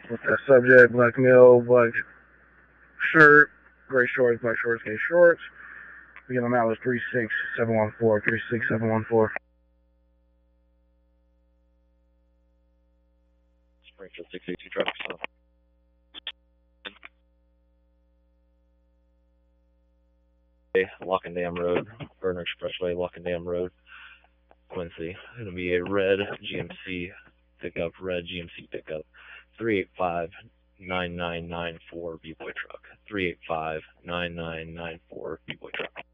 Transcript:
What's that subject? Black male, black shirt, gray shorts, gray shorts. We get them out as 36714, 36714. Springfield 682 traffic stop. Lock and Dam Road, Burner Expressway, Lock and Dam Road, Quincy. It's going to be a red GMC pickup, 385-9994 B-Boy truck. 385-9994 B-Boy truck.